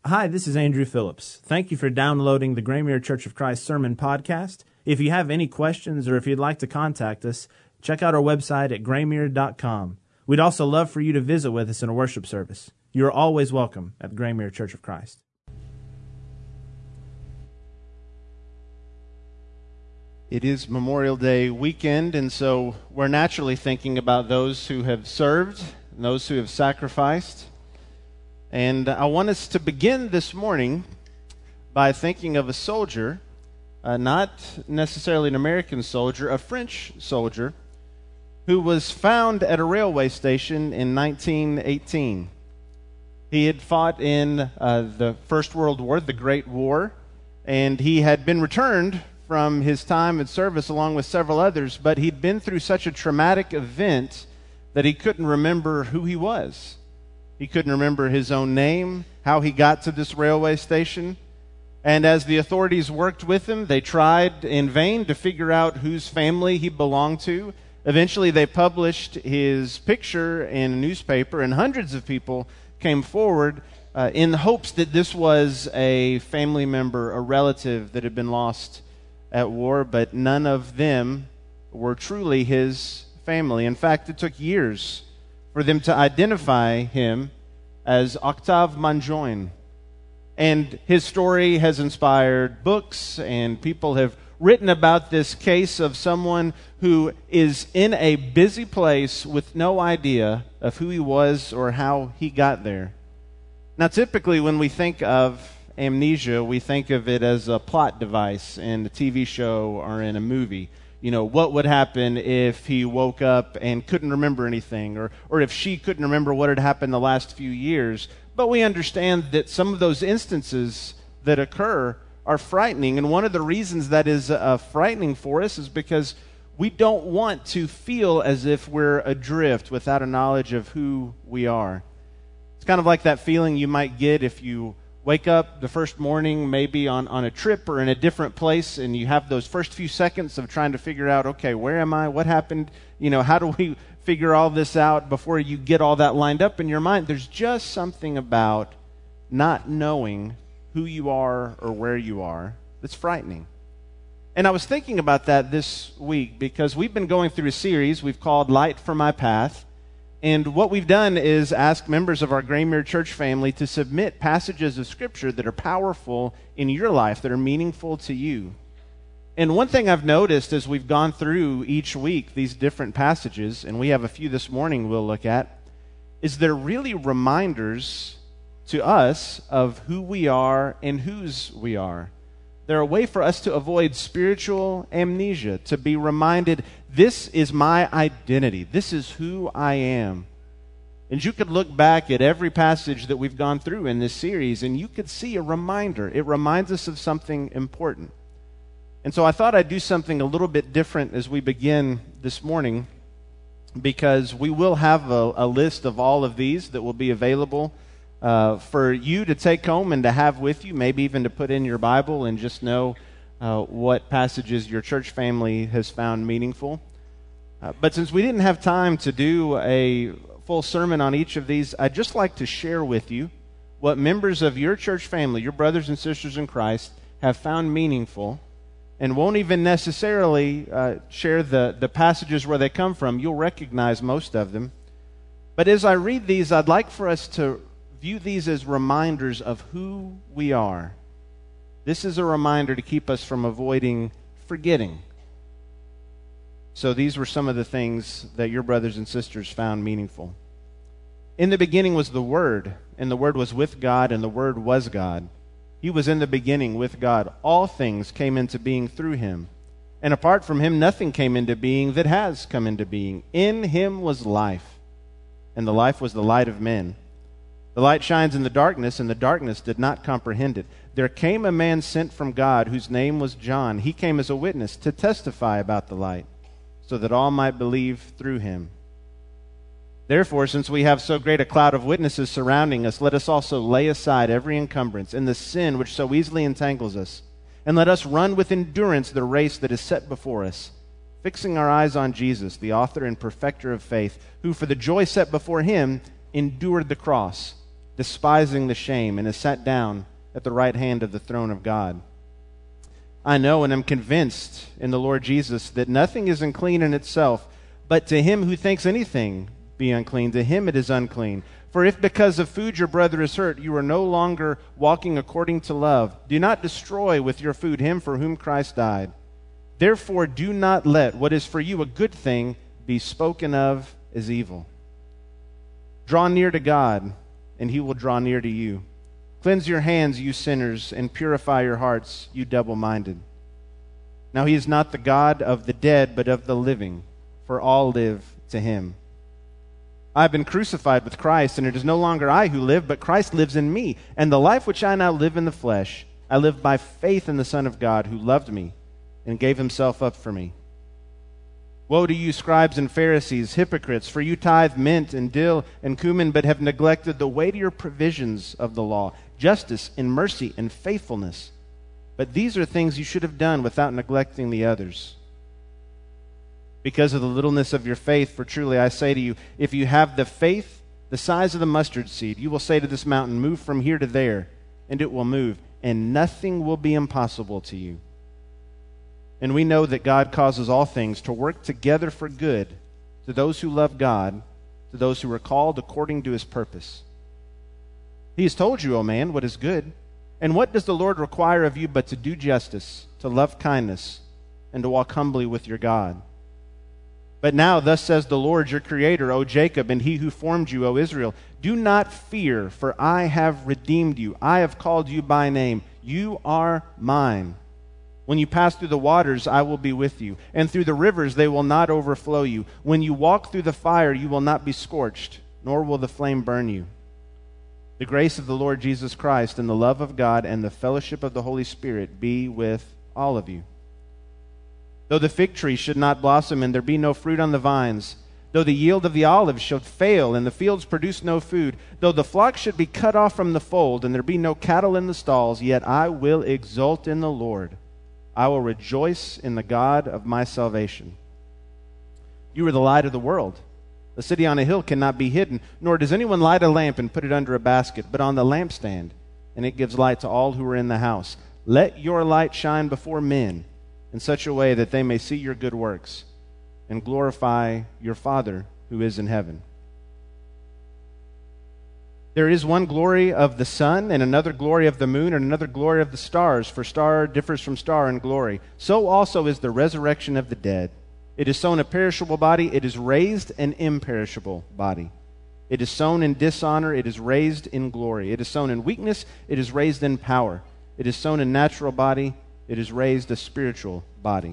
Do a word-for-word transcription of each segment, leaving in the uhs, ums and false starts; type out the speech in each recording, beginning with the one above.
Hi, this is Andrew Phillips. Thank you for downloading the Graymere Church of Christ Sermon Podcast. If you have any questions or if you'd like to contact us, check out our website at graymere dot com. We'd also love for you to visit with us in a worship service. You are always welcome at the Graymere Church of Christ. It is Memorial Day weekend, and so we're naturally thinking about those who have served and those who have sacrificed. And I want us to begin this morning by thinking of a soldier, uh, not necessarily an American soldier, a French soldier, who was found at a railway station in nineteen eighteen. He had fought in uh, the First World War, the Great War, and he had been returned from his time in service along with several others, but he'd been through such a traumatic event that he couldn't remember who he was. He couldn't remember his own name, how he got to this railway station. And as the authorities worked with him, they tried in vain to figure out whose family he belonged to. Eventually, they published his picture in a newspaper, and hundreds of people came forward uh, in the hopes that this was a family member, a relative that had been lost at war, but none of them were truly his family. In fact, it took years for them to identify him as Octave Monjoint. And his story has inspired books, and people have written about this case of someone who is in a busy place with no idea of who he was or how he got there. Now, typically when we think of amnesia, we think of it as a plot device in a T V show or in a movie. You know, what would happen if he woke up and couldn't remember anything, or, or if she couldn't remember what had happened the last few years. But we understand that some of those instances that occur are frightening, and one of the reasons that is uh, frightening for us is because we don't want to feel as if we're adrift without a knowledge of who we are. It's kind of like that feeling you might get if you wake up the first morning, maybe on, on a trip or in a different place, and you have those first few seconds of trying to figure out, okay, where am I? What happened? You know, how do we figure all this out before you get all that lined up in your mind? There's just something about not knowing who you are or where you are that's frightening. And I was thinking about that this week because we've been going through a series we've called Light for My Path. And what we've done is ask members of our Graymere Church family to submit passages of Scripture that are powerful in your life, that are meaningful to you. And one thing I've noticed as we've gone through each week these different passages, and we have a few this morning we'll look at, is they're really reminders to us of who we are and whose we are. They're a way for us to avoid spiritual amnesia, to be reminded, this is my identity. This is who I am. And you could look back at every passage that we've gone through in this series, and you could see a reminder. It reminds us of something important. And so I thought I'd do something a little bit different as we begin this morning, because we will have a, a list of all of these that will be available Uh, for you to take home and to have with you, maybe even to put in your Bible and just know uh, what passages your church family has found meaningful. Uh, but since we didn't have time to do a full sermon on each of these, I'd just like to share with you what members of your church family, your brothers and sisters in Christ, have found meaningful, and won't even necessarily uh, share the, the passages where they come from. You'll recognize most of them. But as I read these, I'd like for us to view these as reminders of who we are. This is a reminder to keep us from avoiding forgetting. So these were some of the things that your brothers and sisters found meaningful. In the beginning was the Word, and the Word was with God, and the Word was God. He was in the beginning with God. All things came into being through him, and apart from him nothing came into being that has come into being. In him was life, and the life was the light of men. The light shines in the darkness, and the darkness did not comprehend it. There came a man sent from God, whose name was John. He came as a witness to testify about the light, so that all might believe through him. Therefore, since we have so great a cloud of witnesses surrounding us, let us also lay aside every encumbrance and the sin which so easily entangles us, and let us run with endurance the race that is set before us, fixing our eyes on Jesus, the author and perfecter of faith, who for the joy set before him endured the cross, despising the shame, and has sat down at the right hand of the throne of God. I know and am convinced in the Lord Jesus that nothing is unclean in itself, but to him who thinks anything be unclean, to him it is unclean. For if because of food your brother is hurt, you are no longer walking according to love, do not destroy with your food him for whom Christ died. Therefore do not let what is for you a good thing be spoken of as evil. Draw near to God, and he will draw near to you. Cleanse your hands, you sinners, and purify your hearts, you double-minded. Now he is not the God of the dead, but of the living, for all live to him. I have been crucified with Christ, and it is no longer I who live, but Christ lives in me. And the life which I now live in the flesh, I live by faith in the Son of God, who loved me and gave himself up for me. Woe to you, scribes and Pharisees, hypocrites, for you tithe mint and dill and cumin, but have neglected the weightier provisions of the law, justice and mercy and faithfulness. But these are things you should have done without neglecting the others. Because of the littleness of your faith, for truly I say to you, if you have the faith the size of the mustard seed, you will say to this mountain, move from here to there, and it will move, and nothing will be impossible to you. And we know that God causes all things to work together for good to those who love God, to those who are called according to his purpose. He has told you, O man, what is good. And what does the Lord require of you but to do justice, to love kindness, and to walk humbly with your God? But now, thus says the Lord your Creator, O Jacob, and he who formed you, O Israel, do not fear, for I have redeemed you. I have called you by name. You are mine. When you pass through the waters, I will be with you, and through the rivers they will not overflow you. When you walk through the fire, you will not be scorched, nor will the flame burn you. The grace of the Lord Jesus Christ and the love of God and the fellowship of the Holy Spirit be with all of you. Though the fig tree should not blossom and there be no fruit on the vines, though the yield of the olive should fail and the fields produce no food, though the flock should be cut off from the fold and there be no cattle in the stalls, yet I will exult in the Lord. I will rejoice in the God of my salvation. You are the light of the world. The city on a hill cannot be hidden, nor does anyone light a lamp and put it under a basket, but on the lampstand, and it gives light to all who are in the house. Let your light shine before men in such a way that they may see your good works and glorify your Father who is in heaven. There is one glory of the sun, and another glory of the moon, and another glory of the stars, for star differs from star in glory. So also is the resurrection of the dead. It is sown a perishable body, it is raised an imperishable body. It is sown in dishonor, it is raised in glory. It is sown in weakness, it is raised in power. It is sown a natural body, it is raised a spiritual body.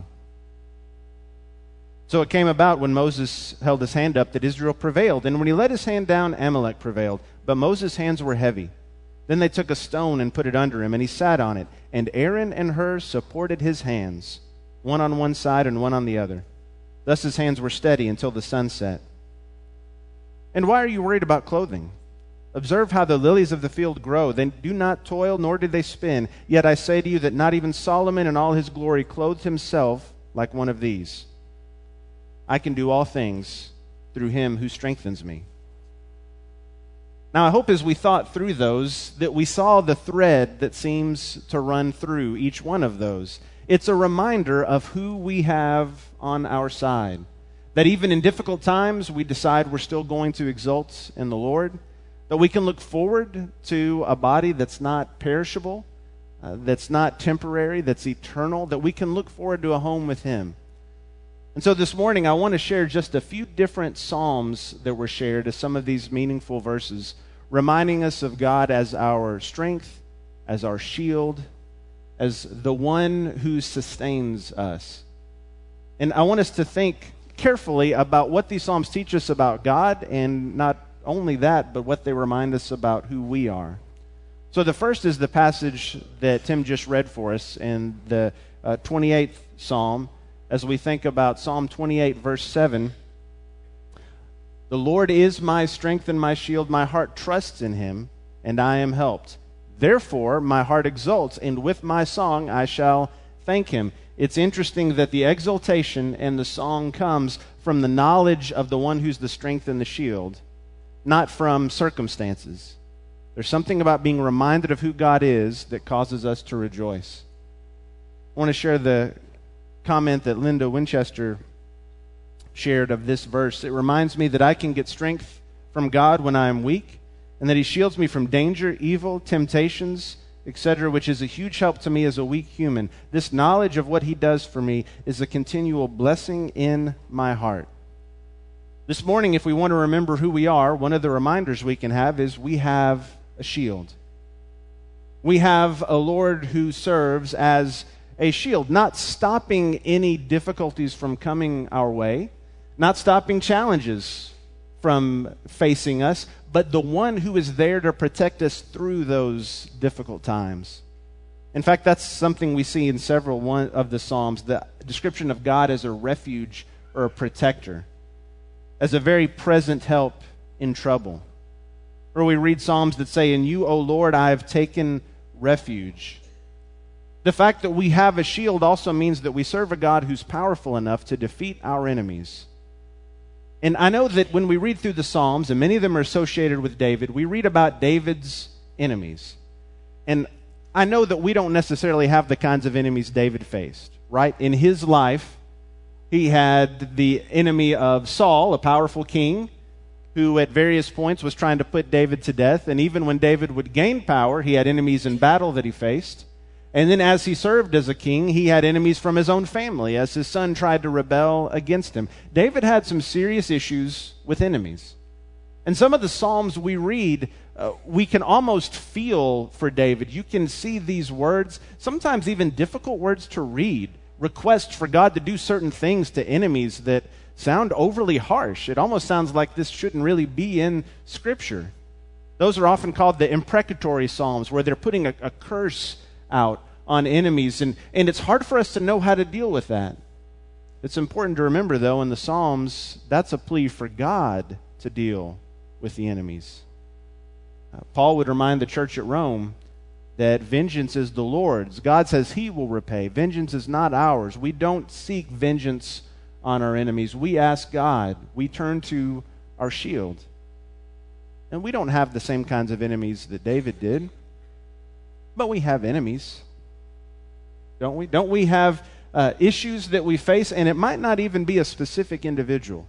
So it came about when Moses held his hand up that Israel prevailed, and when he let his hand down, Amalek prevailed. But Moses' hands were heavy. Then they took a stone and put it under him, and he sat on it. And Aaron and Hur supported his hands, one on one side and one on the other. Thus his hands were steady until the sun set. And why are you worried about clothing? Observe how the lilies of the field grow. They do not toil, nor do they spin. Yet I say to you that not even Solomon in all his glory clothed himself like one of these. I can do all things through him who strengthens me. Now, I hope as we thought through those that we saw the thread that seems to run through each one of those. It's a reminder of who we have on our side. That even in difficult times, we decide we're still going to exult in the Lord. That we can look forward to a body that's not perishable, uh, that's not temporary, that's eternal. That we can look forward to a home with him. And so this morning, I want to share just a few different psalms that were shared as some of these meaningful verses, reminding us of God as our strength, as our shield, as the one who sustains us. And I want us to think carefully about what these psalms teach us about God, and not only that, but what they remind us about who we are. So the first is the passage that Tim just read for us in the uh, twenty-eighth Psalm. As we think about Psalm twenty-eight, verse seven, the Lord is my strength and my shield. My heart trusts in him, and I am helped. Therefore, my heart exults, and with my song I shall thank him. It's interesting that the exultation and the song comes from the knowledge of the one who's the strength and the shield, not from circumstances. There's something about being reminded of who God is that causes us to rejoice. I want to share the comment that Linda Winchester shared of this verse. It reminds me that I can get strength from God when I am weak, and that He shields me from danger, evil, temptations, et cetera, which is a huge help to me as a weak human. This knowledge of what He does for me is a continual blessing in my heart. This morning, if we want to remember who we are, one of the reminders we can have is we have a shield. We have a Lord who serves as a shield, not stopping any difficulties from coming our way, not stopping challenges from facing us, but the one who is there to protect us through those difficult times. In fact, that's something we see in several one of the Psalms, the description of God as a refuge or a protector, as a very present help in trouble. Or we read Psalms that say, "In you, O Lord, I have taken refuge." The fact that we have a shield also means that we serve a God who's powerful enough to defeat our enemies. And I know that when we read through the Psalms, and many of them are associated with David, we read about David's enemies. And I know that we don't necessarily have the kinds of enemies David faced, right? In his life, he had the enemy of Saul, a powerful king, who at various points was trying to put David to death. And even when David would gain power, he had enemies in battle that he faced. And then as he served as a king, he had enemies from his own family as his son tried to rebel against him. David had some serious issues with enemies. And some of the Psalms we read, uh, we can almost feel for David. You can see these words, sometimes even difficult words to read, requests for God to do certain things to enemies that sound overly harsh. It almost sounds like this shouldn't really be in Scripture. Those are often called the imprecatory Psalms, where they're putting a, a curse out on enemies, and, and it's hard for us to know how to deal with that. It's important to remember, though, in the Psalms, that's a plea for God to deal with the enemies. Uh, Paul would remind the church at Rome that vengeance is the Lord's. God says He will repay. Vengeance is not ours. We don't seek vengeance on our enemies. We ask God. We turn to our shield. And we don't have the same kinds of enemies that David did. But we have enemies, don't we? Don't we have uh, issues that we face? And it might not even be a specific individual.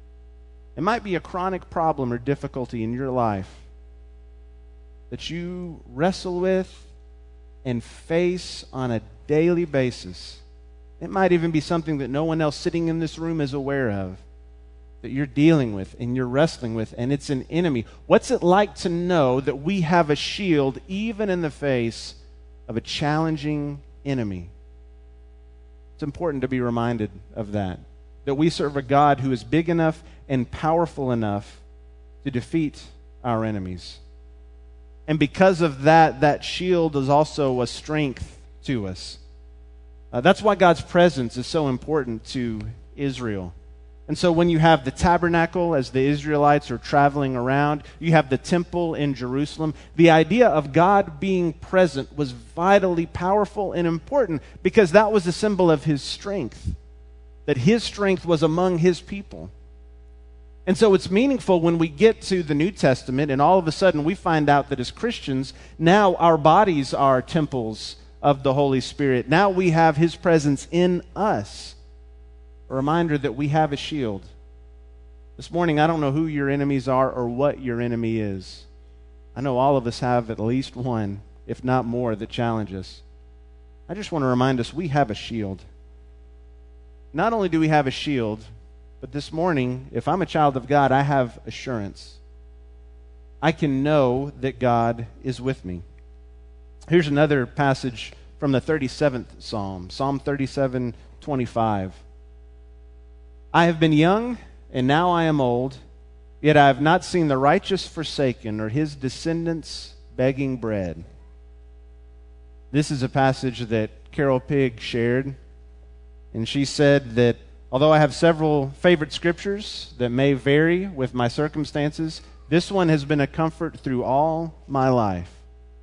It might be a chronic problem or difficulty in your life that you wrestle with and face on a daily basis. It might even be something that no one else sitting in this room is aware of, that you're dealing with and you're wrestling with, and it's an enemy. What's it like to know that we have a shield even in the face of a challenging enemy? It's important to be reminded of that, that we serve a God who is big enough and powerful enough to defeat our enemies. And because of that, that shield is also a strength to us. Uh, that's why God's presence is so important to Israel. And so when you have the tabernacle as the Israelites are traveling around, you have the temple in Jerusalem, the idea of God being present was vitally powerful and important because that was a symbol of His strength, that His strength was among His people. And so it's meaningful when we get to the New Testament and all of a sudden we find out that as Christians, now our bodies are temples of the Holy Spirit. Now we have His presence in us. A reminder that we have a shield. This morning, I don't know who your enemies are or what your enemy is. I know all of us have at least one, if not more, that challenge us. I just want to remind us we have a shield. Not only do we have a shield, but this morning, if I'm a child of God, I have assurance. I can know that God is with me. Here's another passage from the thirty-seventh Psalm, Psalm thirty-seven twenty-five. I have been young, and now I am old, yet I have not seen the righteous forsaken or his descendants begging bread. This is a passage that Carol Pigg shared, and she said that although I have several favorite scriptures that may vary with my circumstances, this one has been a comfort through all my life.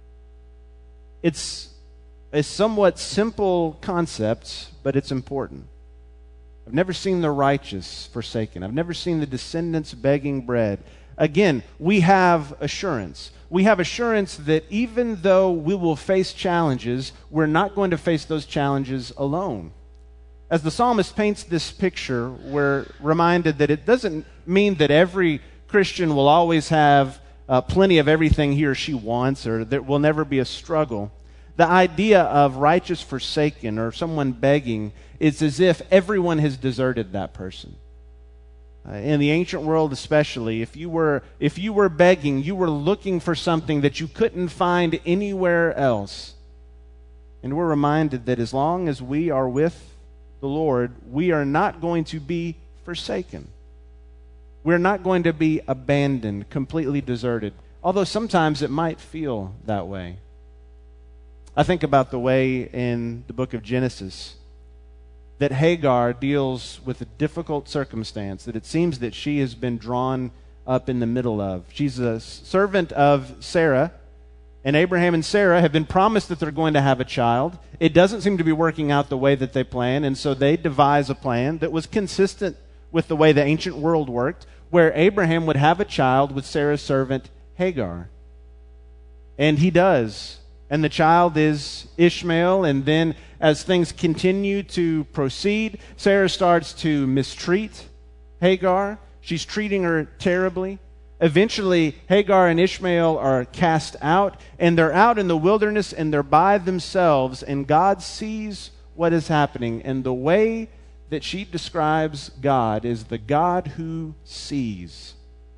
It's a somewhat simple concept, but it's important. I've never seen the righteous forsaken. I've never seen the descendants begging bread. again, we have assurance. We have assurance that even though we will face challenges, we're not going to face those challenges alone. As the psalmist paints this picture, we're reminded that it doesn't mean that every Christian will always have uh, plenty of everything he or she wants, or there will never be a struggle. The idea of righteous forsaken or someone begging is as if everyone has deserted that person. Uh, in the ancient world especially, if you were if you were begging, you were looking for something that you couldn't find anywhere else. And we're reminded that as long as we are with the Lord, we are not going to be forsaken. We're not going to be abandoned, completely deserted, although sometimes it might feel that way. I think about the way in the book of Genesis that Hagar deals with a difficult circumstance that it seems that she has been drawn up in the middle of. She's a servant of Sarah, and Abraham and Sarah have been promised that they're going to have a child. It doesn't seem to be working out the way that they plan, and so they devise a plan that was consistent with the way the ancient world worked, where Abraham would have a child with Sarah's servant Hagar. And he does. And the child is Ishmael, and then as things continue to proceed, Sarah starts to mistreat Hagar. She's treating her terribly. Eventually, Hagar and Ishmael are cast out, and they're out in the wilderness, and they're by themselves, and God sees what is happening. And the way that she describes God is the God who sees.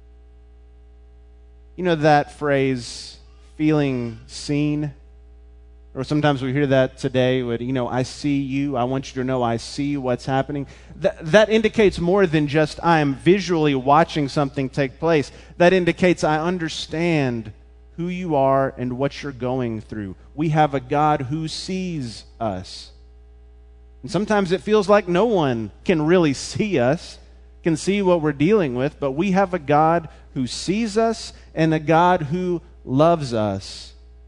You know that phrase, feeling seen? Or sometimes we hear that today with, you know, I see you. I want you to know I see what's happening. Th- that indicates more than just I am visually watching something take place. That indicates I understand who you are and what you're going through. We have a God who sees us. And sometimes it feels like no one can really see us, can see what we're dealing with, but we have a God who sees us and a God who loves us.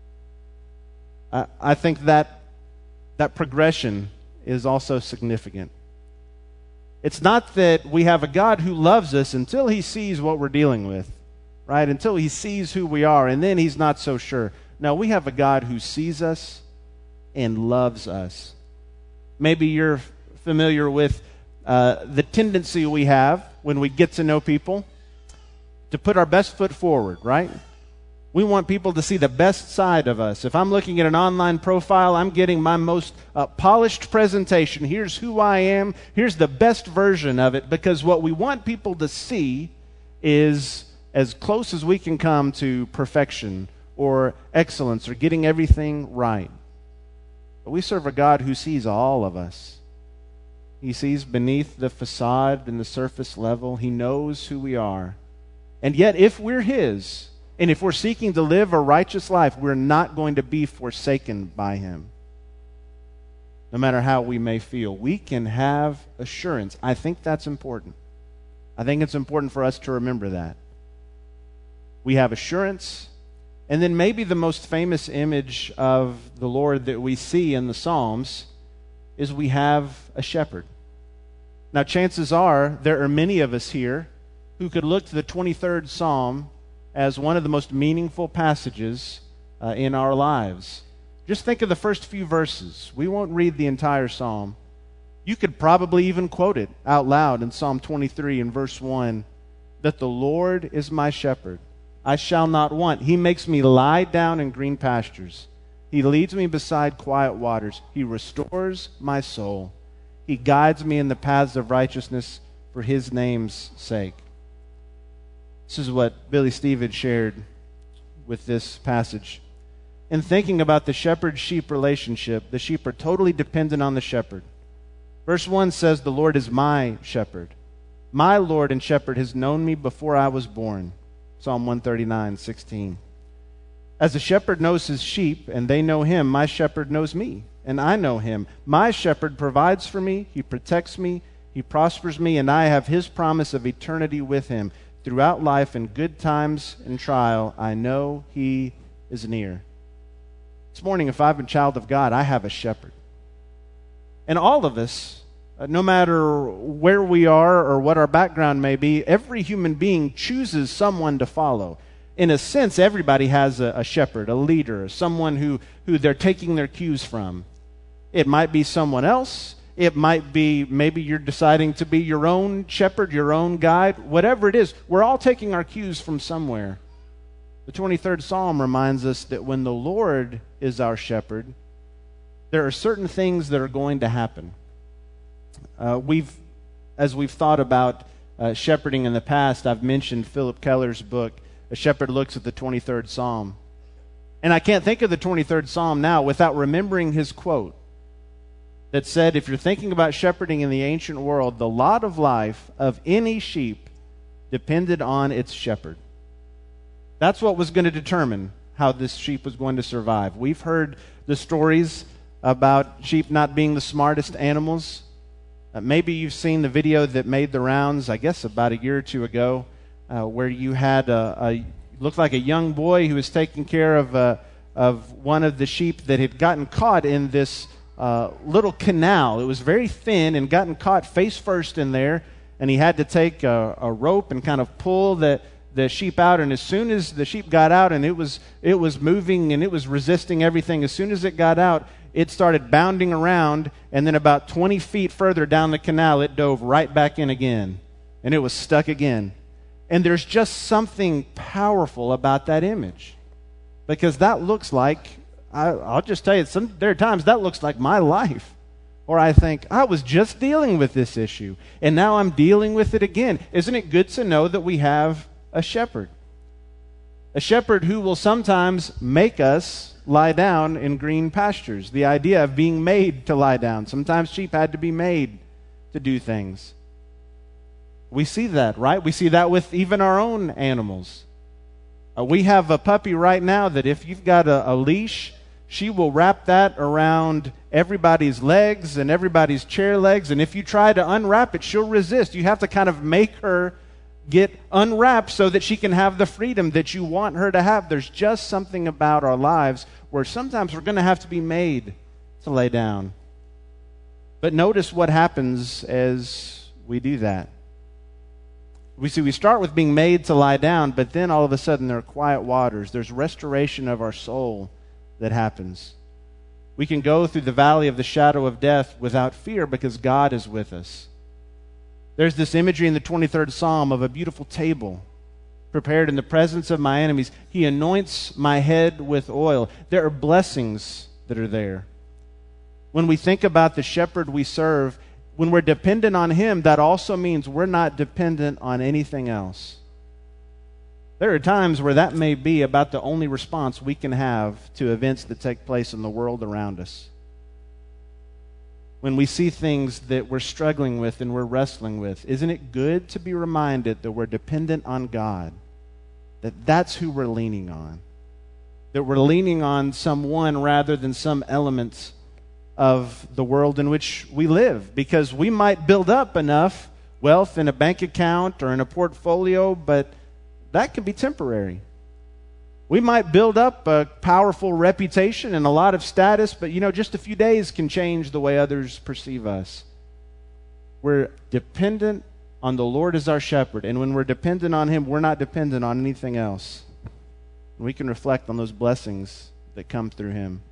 I, I think that that progression is also significant. It's not that we have a God who loves us until he sees what we're dealing with, right? Until he sees who we are, and then he's not so sure. No, we have a God who sees us and loves us. Maybe you're familiar with uh, the tendency we have when we get to know people to put our best foot forward, right? We want people to see the best side of us. If I'm looking at an online profile, I'm getting my most uh, polished presentation. Here's who I am. Here's the best version of it, because what we want people to see is as close as we can come to perfection or excellence or getting everything right. But we serve a God who sees all of us. He sees beneath the facade and the surface level. He knows who we are. And yet, if we're his, and if we're seeking to live a righteous life, we're not going to be forsaken by him. No matter how we may feel, we can have assurance. I think that's important. I think it's important for us to remember that. We have assurance. And then maybe the most famous image of the Lord that we see in the Psalms is we have a shepherd. Now, chances are there are many of us here who could look to the twenty-third Psalm as one of the most meaningful passages uh, in our lives. Just think of the first few verses. We won't read the entire psalm. You could probably even quote it out loud in Psalm twenty-three in verse one, that the Lord is my shepherd. I shall not want. He makes me lie down in green pastures. He leads me beside quiet waters. He restores my soul. He guides me in the paths of righteousness for his name's sake. This is what Billy Stevens shared with this passage. In thinking about the shepherd-sheep relationship, the sheep are totally dependent on the shepherd. Verse one says, the Lord is my shepherd. My Lord and shepherd has known me before I was born. Psalm one thirty-nine, sixteen. As a shepherd knows his sheep, and they know him, my shepherd knows me, and I know him. My shepherd provides for me, he protects me, he prospers me, and I have his promise of eternity with him. Throughout life, in good times and trial, I know he is near. This morning, if I'm a child of God, I have a shepherd. And all of us Uh, no matter where we are or what our background may be, every human being chooses someone to follow. In a sense, everybody has a, a shepherd, a leader, someone who, who they're taking their cues from. It might be someone else. It might be maybe you're deciding to be your own shepherd, your own guide. Whatever it is, we're all taking our cues from somewhere. The twenty-third Psalm reminds us that when the Lord is our shepherd, there are certain things that are going to happen. Uh, we've, as we've thought about uh, shepherding in the past, I've mentioned Philip Keller's book, A Shepherd Looks at the twenty-third Psalm. And I can't think of the twenty-third Psalm now without remembering his quote that said, if you're thinking about shepherding in the ancient world, the lot of life of any sheep depended on its shepherd. That's what was going to determine how this sheep was going to survive. We've heard the stories about sheep not being the smartest animals. Uh, maybe you've seen the video that made the rounds, I guess about a year or two ago, uh, where you had a, a looked like a young boy who was taking care of uh, of one of the sheep that had gotten caught in this uh, little canal. It was very thin and gotten caught face first in there, and he had to take a, a rope and kind of pull the the sheep out. And as soon as the sheep got out and it was it was moving and it was resisting everything, as soon as it got out, it started bounding around, and then about twenty feet further down the canal, it dove right back in again, and it was stuck again. And there's just something powerful about that image, because that looks like, I, I'll just tell you, some, there are times that looks like my life, or I think, I was just dealing with this issue, and now I'm dealing with it again. Isn't it good to know that we have a shepherd? A shepherd who will sometimes make us lie down in green pastures. The idea of being made to lie down. Sometimes sheep had to be made to do things. We see that, right? We see that with even our own animals. Uh, we have a puppy right now that if you've got a, a leash, she will wrap that around everybody's legs and everybody's chair legs, and if you try to unwrap it, she'll resist. You have to kind of make her get unwrapped so that she can have the freedom that you want her to have. There's just something about our lives where sometimes we're going to have to be made to lay down. But notice what happens as we do that. We see we start with being made to lie down, but then all of a sudden there are quiet waters. There's restoration of our soul that happens. We can go through the valley of the shadow of death without fear because God is with us. There's this imagery in the twenty-third Psalm of a beautiful table prepared in the presence of my enemies. He anoints my head with oil. There are blessings that are there. When we think about the shepherd we serve, when we're dependent on him, that also means we're not dependent on anything else. There are times where that may be about the only response we can have to events that take place in the world around us. When we see things that we're struggling with and we're wrestling with, isn't it good to be reminded that we're dependent on God, that that's who we're leaning on, that we're leaning on someone rather than some elements of the world in which we live? Because we might build up enough wealth in a bank account or in a portfolio, but that can be temporary. We might build up a powerful reputation and a lot of status, but you know, just a few days can change the way others perceive us. We're dependent on the Lord as our shepherd, and when we're dependent on him, we're not dependent on anything else. We can reflect on those blessings that come through him.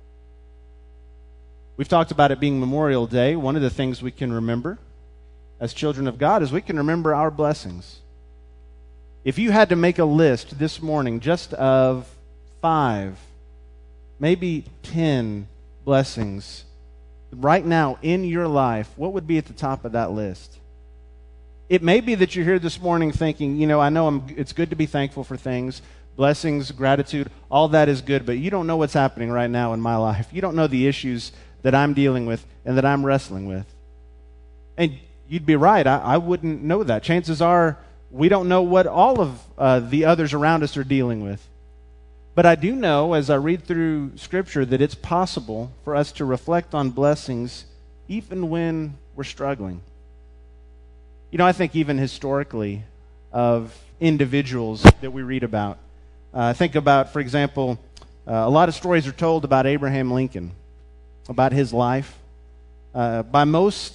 We've talked about it being Memorial Day. One of the things we can remember as children of God is we can remember our blessings. If you had to make a list this morning just of five, maybe ten blessings right now in your life, what would be at the top of that list? It may be that you're here this morning thinking, you know, I know I'm, it's good to be thankful for things, blessings, gratitude, all that is good, but you don't know what's happening right now in my life. You don't know the issues that I'm dealing with and that I'm wrestling with. And you'd be right, I, I wouldn't know that. Chances are we don't know what all of uh, the others around us are dealing with. But I do know, as I read through Scripture, that it's possible for us to reflect on blessings even when we're struggling. You know, I think even historically of individuals that we read about. Uh, think about, for example, uh, a lot of stories are told about Abraham Lincoln, about his life. Uh, by most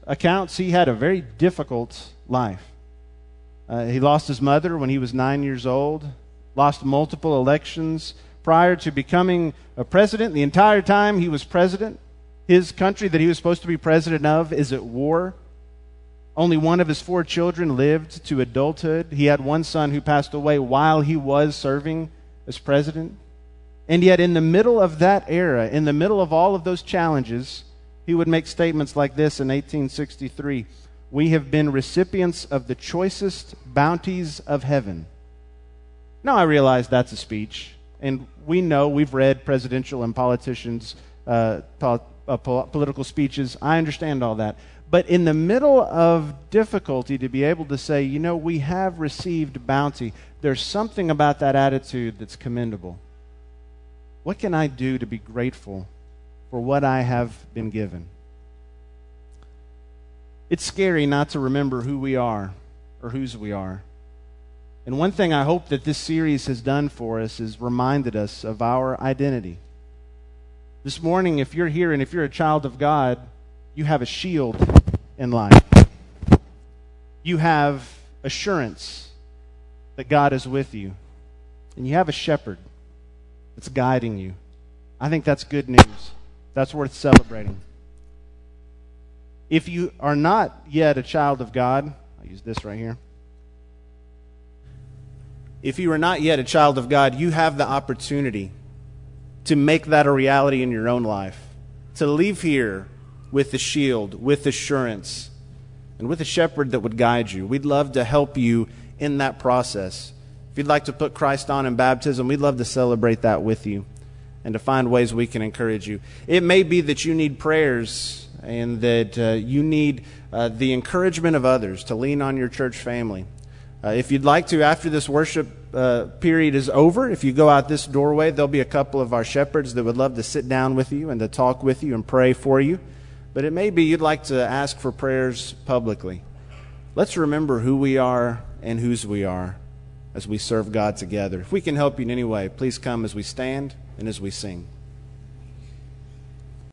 accounts, he had a very difficult life. Uh, he lost his mother when he was nine years old, lost multiple elections prior to becoming a president. The entire time he was president, his country that he was supposed to be president of is at war. Only one of his four children lived to adulthood. He had one son who passed away while he was serving as president. And yet in the middle of that era, in the middle of all of those challenges, he would make statements like this in eighteen sixty-three. We have been recipients of the choicest bounties of heaven. Now I realize that's a speech, and we know, we've read presidential and politicians' uh, pol- uh, pol- political speeches. I understand all that. But in the middle of difficulty, to be able to say, you know, we have received bounty, there's something about that attitude that's commendable. What can I do to be grateful for what I have been given? It's scary not to remember who we are or whose we are. And one thing I hope that this series has done for us is reminded us of our identity. This morning, if you're here and if you're a child of God, you have a shield in life. You have assurance that God is with you. And you have a shepherd that's guiding you. I think that's good news. That's worth celebrating. If you are not yet a child of God, I'll use this right here. If you are not yet a child of God, you have the opportunity to make that a reality in your own life. To leave here with the shield, with assurance, and with a shepherd that would guide you. We'd love to help you in that process. If you'd like to put Christ on in baptism, we'd love to celebrate that with you and to find ways we can encourage you. It may be that you need prayers and that uh, you need uh, the encouragement of others to lean on your church family. Uh, if you'd like to, after this worship uh, period is over, if you go out this doorway, there'll be a couple of our shepherds that would love to sit down with you and to talk with you and pray for you. But it may be you'd like to ask for prayers publicly. Let's remember who we are and whose we are as we serve God together. If we can help you in any way, please come as we stand and as we sing.